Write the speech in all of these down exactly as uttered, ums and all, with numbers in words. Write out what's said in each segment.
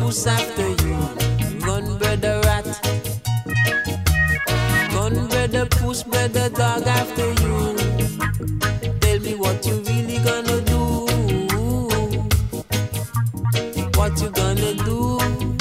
goose after you. Run, brother rat. Run, brother puss, brother dog after you. Tell me what you really gonna do. What you gonna do?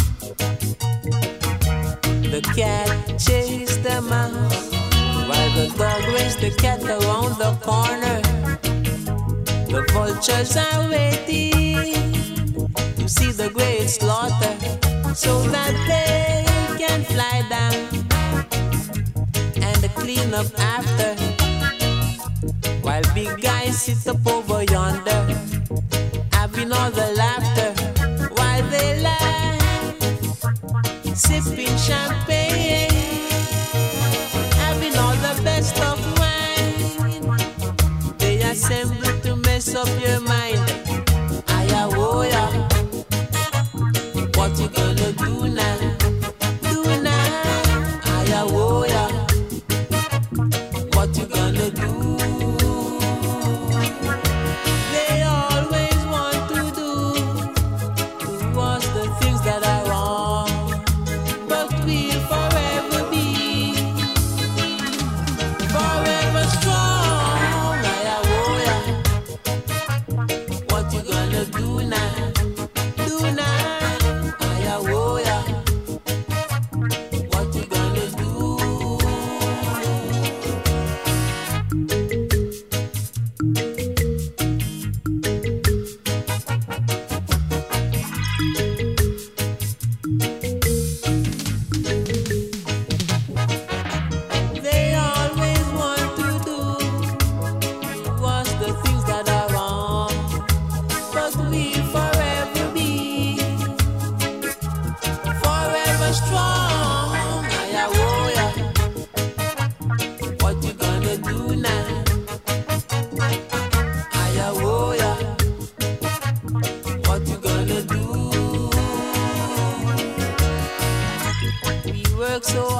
The cat chased the mouse, while the dog raced the cat around the corner. The vultures are waiting to see the great slaughter, so that they can fly down and clean up after. While big guys sit up over yonder, having all the laughter, while they laugh, sipping champagne, having all the best of wine. They assemble to mess up your mind. Aya woya, what you gonna do now? Do now. Aya woya, what you gonna do? They always want to do to us the things that are wrong, but we'll forever be forever strong. Aya woya, what you gonna do now? Do now. Aya woya, what you gonna do? They always want to do to us the things that are wrong, but we'll forever be forever strong. Aya woya, what you gonna do now? Aya woya, what you gonna do? We work so